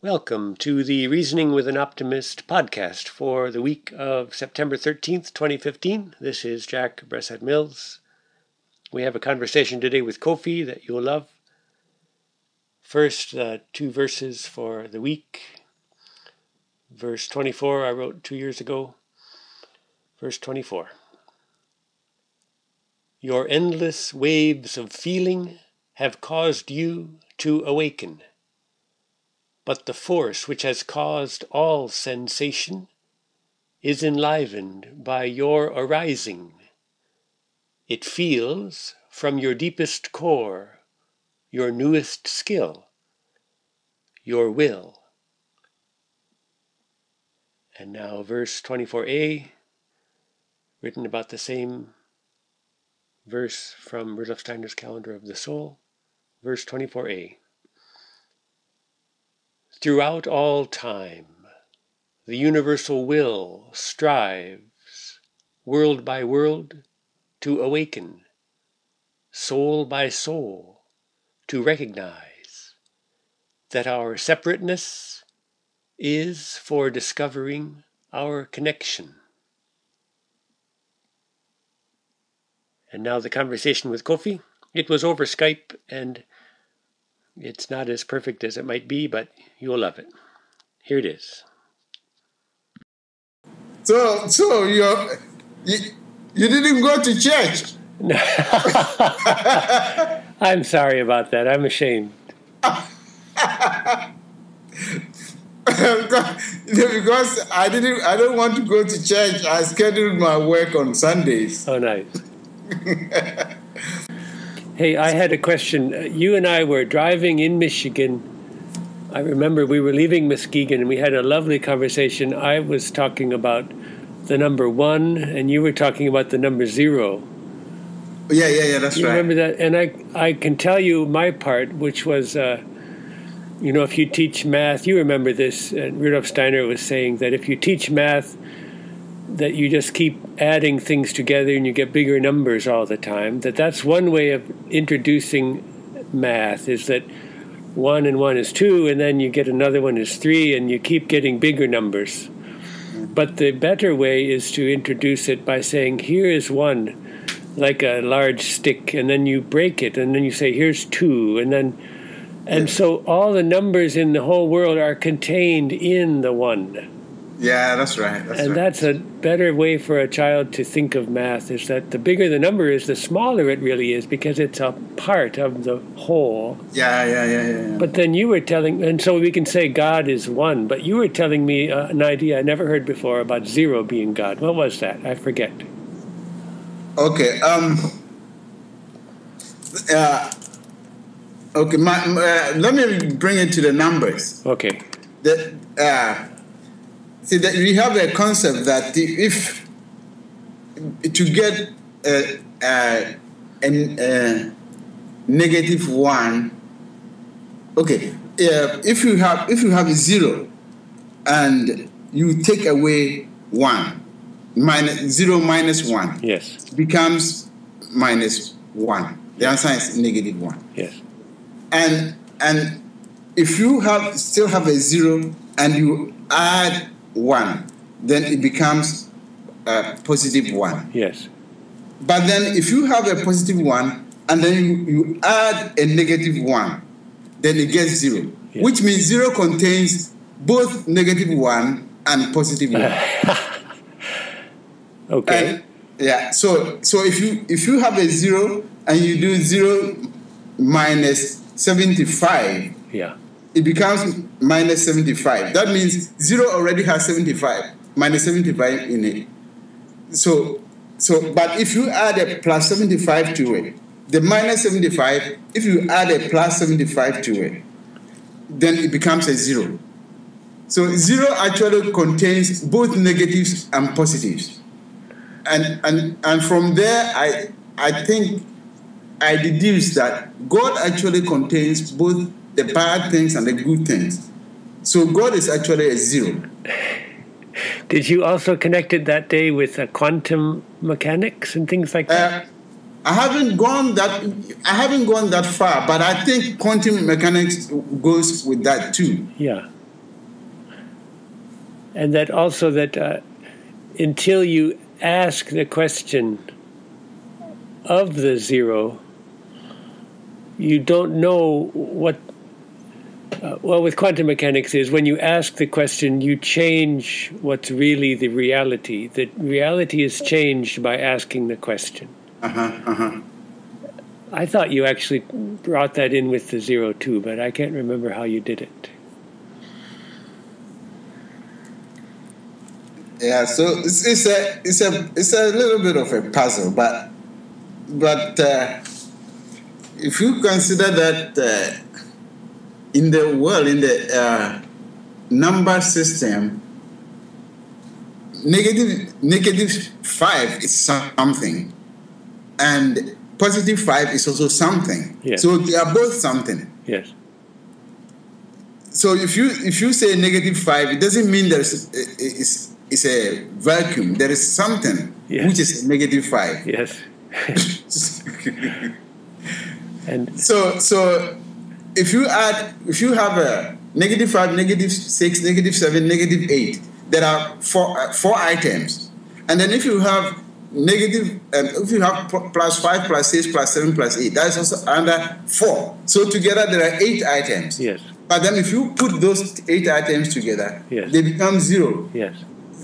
Welcome to the Reasoning with an Optimist podcast for the week of September 13th, 2015. This is Jack Bressett Mills. We have a conversation today with Kofi that you'll love. First, two verses for the week. Verse 24 I wrote 2 years ago. Verse 24. Your endless waves of feeling have caused you to awaken. But the force which has caused all sensation is enlivened by your arising. It feels from your deepest core your newest skill, your will. And now verse 24a, written about the same verse from Rudolf Steiner's Calendar of the Soul, verse 24a. Throughout all time, the universal will strives, world by world, to awaken, soul by soul, to recognize that our separateness is for discovering our connection. And now the conversation with Kofi. It was over Skype, and it's not as perfect as it might be, but you'll love it. Here it is. So you didn't go to church? I'm sorry about that. I'm ashamed. Because I don't want to go to church. I scheduled my work on Sundays. Oh, nice. Hey, I had a question. You and I were driving in Michigan. I remember we were leaving Muskegon and we had a lovely conversation. I was talking about the number 1 and you were talking about the number 0. Yeah, that's you right. Remember that? And I can tell you my part, which was, if you teach math, you remember this, Rudolf Steiner was saying that if you teach math, that you just keep adding things together and you get bigger numbers all the time, that's one way of introducing math, is that 1 and 1 is 2, and then you get another one is 3, and you keep getting bigger numbers. But the better way is to introduce it by saying, here is 1, like a large stick, and then you break it, and then you say, here's 2, and so all the numbers in the whole world are contained in the 1. Yeah, that's right. That's a better way for a child to think of math, is that the bigger the number is, the smaller it really is, because it's a part of the whole. Yeah. But then you were telling, and so we can say God is 1, but you were telling me an idea I never heard before about 0 being God. What was that? I forget. Okay. Let me bring it to the numbers. Okay. See, that we have a concept that if to get a negative 1, okay, if you have a 0 and you take away 1, 0 minus 1, yes, becomes minus 1. The answer is negative 1. Yes. And if you still have a 0 and you add 1, then it becomes positive 1. Yes. But then if you have a positive 1 and then you add a negative 1, then it gets 0. Yes. Which means 0 contains both negative 1 and positive 1. Okay. And, so if you have a 0 and you do 0 minus 75, it becomes minus 75. That means 0 already has 75, minus 75 in it. So, but if you add a plus 75 to it, the minus 75, if you add a plus 75 to it, then it becomes a 0. So 0 actually contains both negatives and positives. And from there, I think I deduce that God actually contains both the bad things and the good things. So God is actually a 0. Did you also connect it that day with quantum mechanics and things like that? I haven't gone that far, but I think quantum mechanics goes with that too. Yeah. And that also that until you ask the question of the zero, you don't know what. Well, with quantum mechanics is when you ask the question, you change what's really the reality. The reality is changed by asking the question. I thought you actually brought that in with the zero too, but I can't remember how you did it. Yeah, so it's a little bit of a puzzle, but if you consider that in the world, in the number system, negative 5 is something, and positive 5 is also something. Yes. So they are both something. Yes. So if you say negative 5, it doesn't mean it's a vacuum. There is something which is negative 5. Yes. And so if you have a negative 5, negative 6, negative 7, negative 8, there are four items, and then if you have negative, if you have plus 5, plus 6, plus 7, plus 8, that is also under 4. So together there are 8 items. Yes. But then if you put those 8 items together, they become 0. Yes.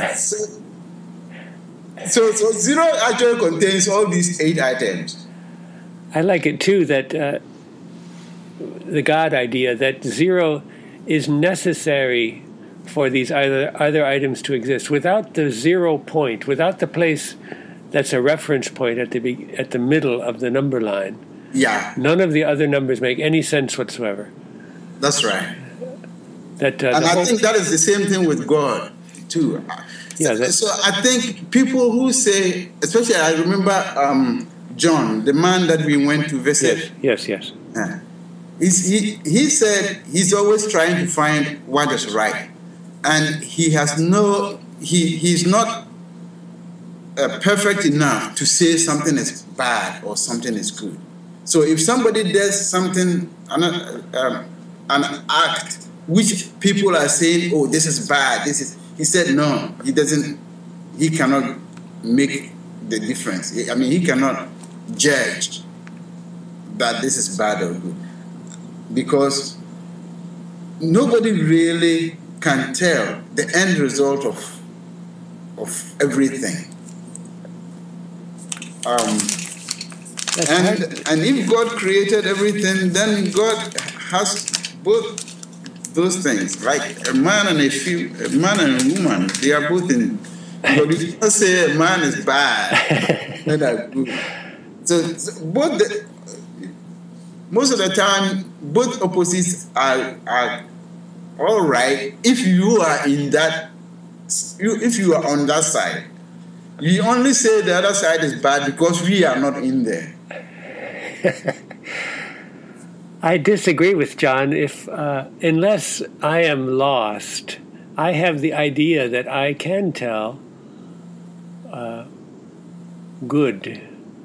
So 0 actually contains all these 8 items. I like it too that the God idea that 0 is necessary for these other items to exist. Without the 0 point, without the place that's a reference point at the middle of the number line, none of the other numbers make any sense whatsoever. That's right. And I think that is the same thing with God too. Yeah. So I think people who say, especially I remember John, the man that we went to visit. Yes. He said he's always trying to find what is right, and he's not perfect enough to say something is bad or something is good. So if somebody does something, an act which people are saying, oh, this is bad, he said no, he cannot make the difference. I mean, he cannot judge that this is bad or good, because nobody really can tell the end result of everything. And if God created everything, then God has both those things, like a man and a woman. They are both in. But you don't say a man is bad, men are good. So both most of the time, both opposites are all right if you are in that. If you are on that side, you only say the other side is bad because we are not in there. I disagree with John. Unless I am lost, I have the idea that I can tell good.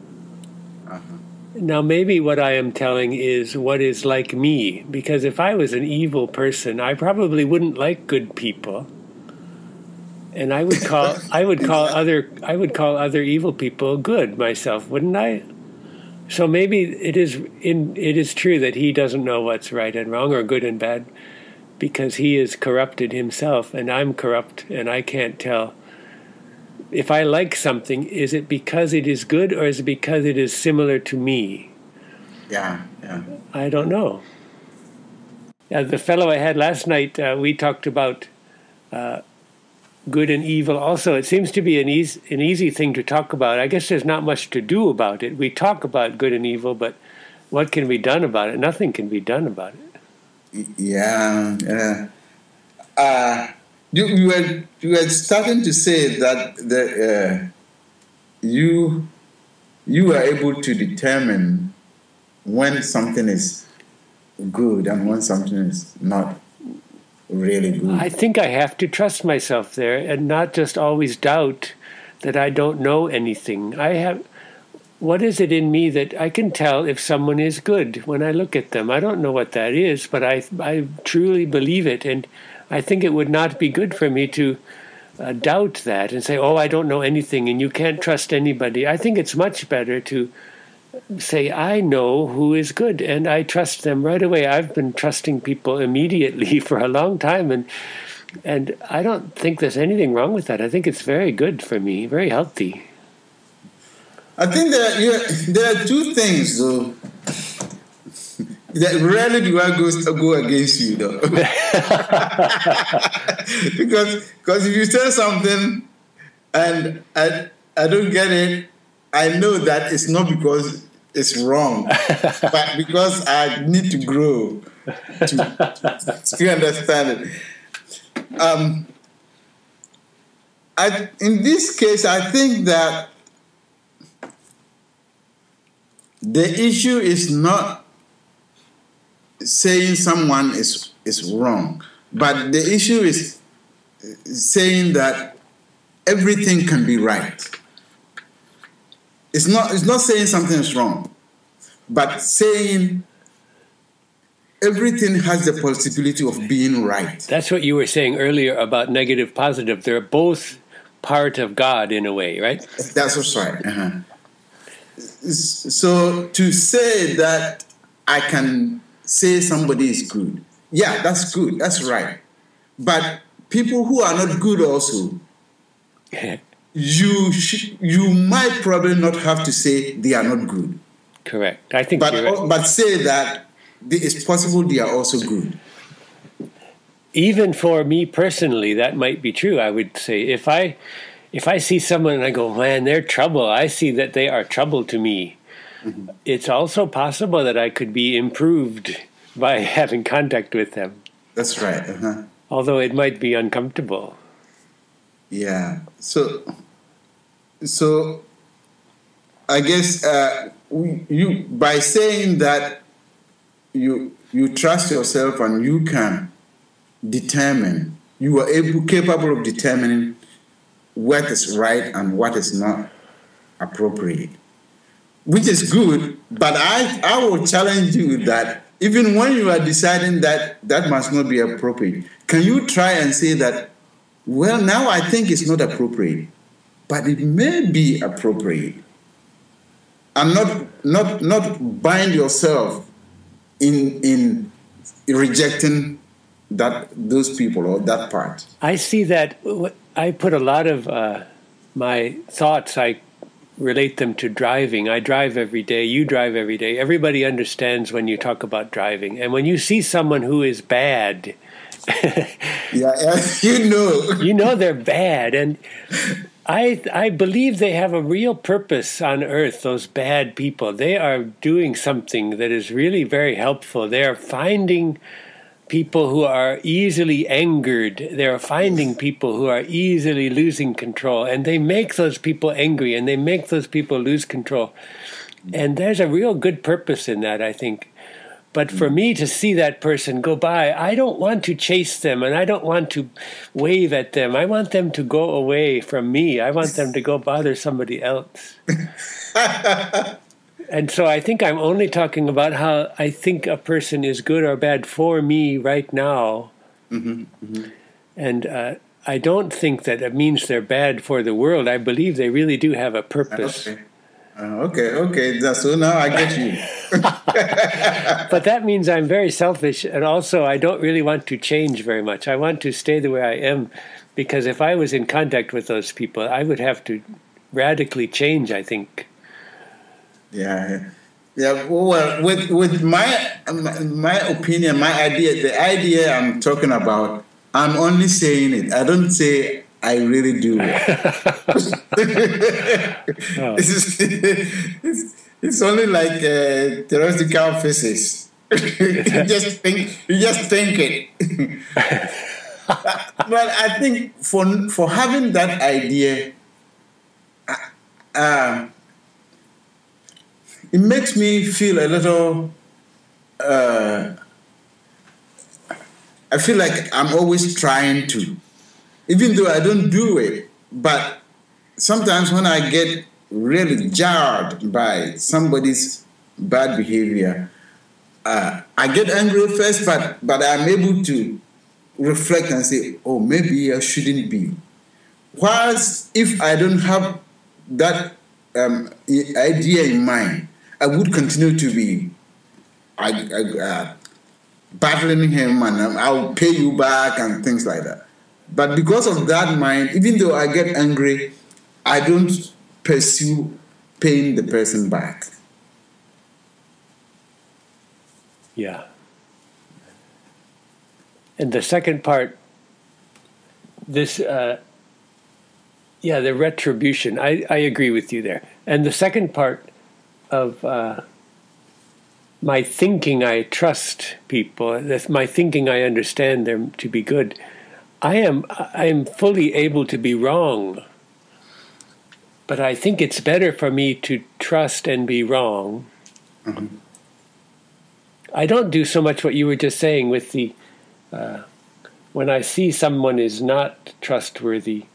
Now, maybe what I am telling is what is like me, because if I was an evil person, I probably wouldn't like good people, and I would call other evil people good myself, wouldn't I? So maybe it is true that he doesn't know what's right and wrong or good and bad, because he is corrupted himself, and I'm corrupt, and I can't tell. If I like something, is it because it is good, or is it because it is similar to me? Yeah. I don't know. The fellow I had last night, we talked about good and evil also. It seems to be an easy thing to talk about. I guess there's not much to do about it. We talk about good and evil, but what can be done about it? Nothing can be done about it. Yeah. You were starting to say that you are able to determine when something is good and when something is not really good. I think I have to trust myself there and not just always doubt that I don't know anything. what is it in me that I can tell if someone is good when I look at them? I don't know what that is, but I truly believe it. And I think it would not be good for me to doubt that and say, oh, I don't know anything and you can't trust anybody. I think it's much better to say, I know who is good and I trust them right away. I've been trusting people immediately for a long time, and I don't think there's anything wrong with that. I think it's very good for me, very healthy. I think there are two things, though, that rarely do I go against you, though. because if you say something and I don't get it, I know that it's not because it's wrong, but because I need to grow to understand it. In this case, I think that the issue is not saying someone is wrong, but the issue is saying that everything can be right. It's not saying something is wrong, but saying everything has the possibility of being right. That's what you were saying earlier about negative, positive. They're both part of God in a way, right? That's right. Uh-huh. So to say that I can say somebody is good, yeah, that's good, that's right. But people who are not good also, you might probably not have to say they are not good. Correct. I think you're right. But say that it's possible they are also good. Even for me personally, that might be true. I would say if I see someone and I go, man, they're trouble, I see that they are trouble to me. Mm-hmm. It's also possible that I could be improved by having contact with them. That's right. Uh-huh. Although it might be uncomfortable. Yeah. So I guess you by saying that you trust yourself and you can determine, you are capable of determining what is right and what is not appropriate, which is good. But I will challenge you that even when you are deciding that must not be appropriate, can you try and say that, well, now I think it's not appropriate, but it may be appropriate, and not bind yourself in rejecting those people or that part. I see that. I put a lot of my thoughts, I relate them to driving. I drive every day. You drive every day. Everybody understands when you talk about driving. And when you see someone who is bad, you know they're bad. And I believe they have a real purpose on earth, those bad people. They are doing something that is really very helpful. They are finding people who are easily angered. They're finding people who are easily losing control, and they make those people angry, and they make those people lose control. And there's a real good purpose in that, I think. But for me to see that person go by, I don't want to chase them, and I don't want to wave at them. I want them to go away from me. I want them to go bother somebody else. And so I think I'm only talking about how I think a person is good or bad for me right now. Mm-hmm, mm-hmm. And I don't think that it means they're bad for the world. I believe they really do have a purpose. Okay. So now I get you. But that means I'm very selfish, and also I don't really want to change very much. I want to stay the way I am, because if I was in contact with those people, I would have to radically change, I think. Yeah. Well, with my opinion, my idea, the idea I'm talking about, I'm only saying it. I don't say I really do it. Oh. It's only like theoretical physics. you just think it. But I think for having that idea, it makes me feel a little. I feel like I'm always trying to, even though I don't do it. But sometimes when I get really jarred by somebody's bad behavior, I get angry first, but I'm able to reflect and say, oh, maybe I shouldn't be. Whilst if I don't have that idea in mind, I would continue to be battling him, and I'll pay you back and things like that. But because of that mind, even though I get angry, I don't pursue paying the person back. Yeah. And the second part, this, the retribution, I agree with you there. And the second part of my thinking I trust people, that's my thinking I understand them to be good, I am fully able to be wrong. But I think it's better for me to trust and be wrong. Mm-hmm. I don't do so much what you were just saying with the, when I see someone is not trustworthy,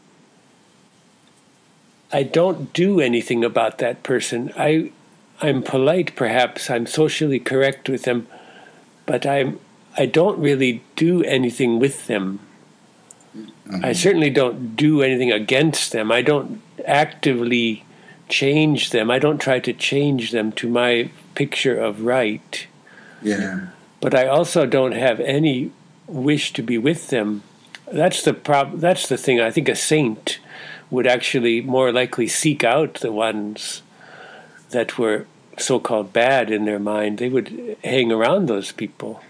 I don't do anything about that person. I'm polite, perhaps. I'm socially correct with them, but I don't really do anything with them. Mm-hmm. I certainly don't do anything against them. I don't actively change them. I don't try to change them to my picture of right. Yeah. But I also don't have any wish to be with them. That's the That's the thing. I think a saint would actually more likely seek out the ones that were so-called bad in their mind. They would hang around those people.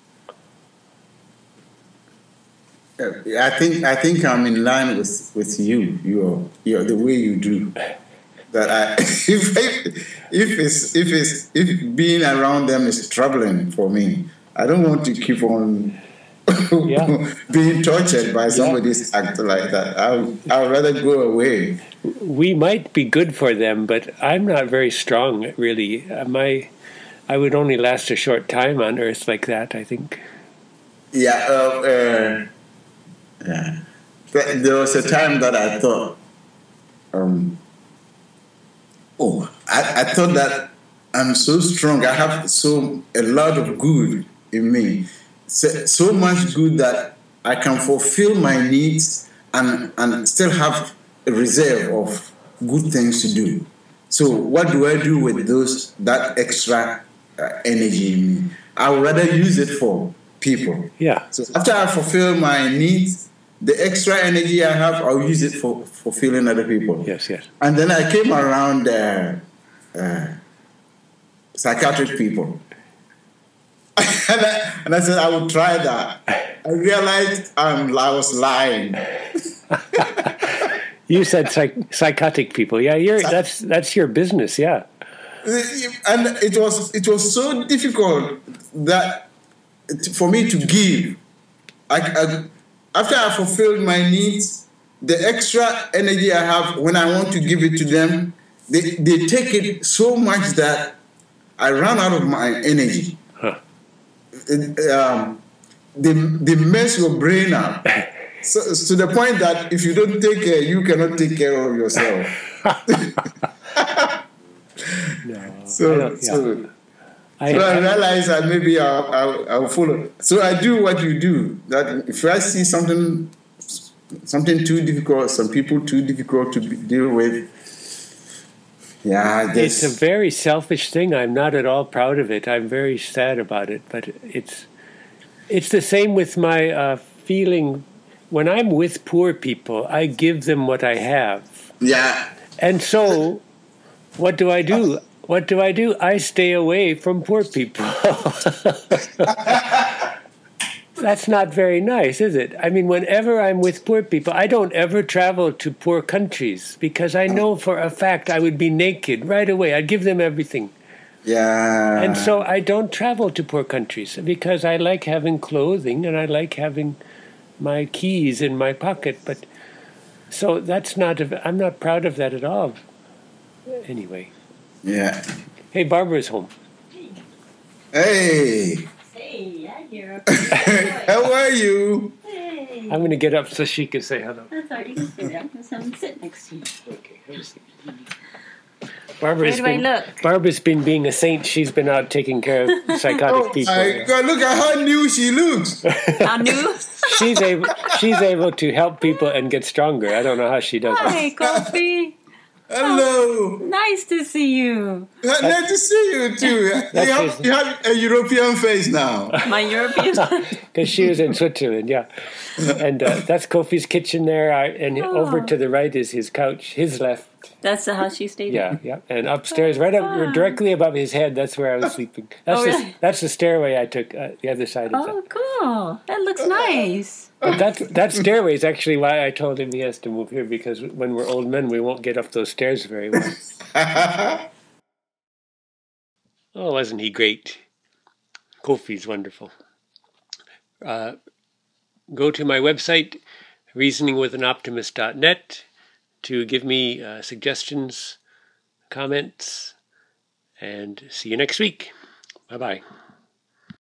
I think I'm in line with you. You're the way you do. That if being around them is troubling for me, I don't want to keep on being tortured by somebody's act like that. I'll rather go away. We might be good for them, but I'm not very strong, really. I would only last a short time on Earth like that, I think. Yeah. Yeah. There was a time that I thought, I thought that I'm so strong. I have a lot of good in me, so much good that I can fulfill my needs and still have a reserve of good things to do. So what do I do with that extra energy in me? I would rather use it for people. Yeah. So after I fulfill my needs, the extra energy I have, I'll use it for fulfilling other people. Yes. And then I came around psychiatric people. and I said, I would try that. I realized I was lying. You said psychotic people. Yeah, that's your business, yeah. And it was so difficult that for me to give. After I fulfilled my needs, the extra energy I have when I want to give it to them, they take it so much that I run out of my energy. Huh. They mess your brain up. So to the point that if you don't take care, you cannot take care of yourself. I realize that maybe I'll follow. So I do what you do. That if I see something too difficult, some people too difficult to deal with, it's a very selfish thing. I'm not at all proud of it. I'm very sad about it. But it's the same with my feeling. When I'm with poor people, I give them what I have. Yeah. And so, what do? What do? I stay away from poor people. That's not very nice, is it? I mean, whenever I'm with poor people, I don't ever travel to poor countries because I know for a fact I would be naked right away. I'd give them everything. Yeah. And so I don't travel to poor countries because I like having clothing and I like having my keys in my pocket. But so I'm not proud of that at all. Anyway. Yeah. Hey, Barbara's home. Hey. Hey, I'm here. How are you? Hey. I'm going to get up so she can say hello. That's all right. You can stay there because I'm sitting next to you. Okay. Barbara's Where do I look? Barbara's been being a saint. She's been out taking care of psychotic people. My God, look at how new she looks. How new? She's able to help people and get stronger. I don't know how she does it. Hi, Kofi. Hello. Nice to see you. Nice to see you too. You have a European face now. My European. Because she was in Switzerland, yeah. And that's Kofi's kitchen there, and over to the right is his couch, his left. That's the house you stayed in? Yeah, yeah. And upstairs, right up, directly above his head, that's where I was sleeping. Really? That's the stairway I took, the other side of Oh, cool. That looks nice. But that stairway is actually why I told him he has to move here, because when we're old men, we won't get up those stairs very well. Oh, wasn't he great? Kofi's wonderful. Go to my website, reasoningwithanoptimist.net, to give me suggestions, comments, and see you next week. Bye-bye.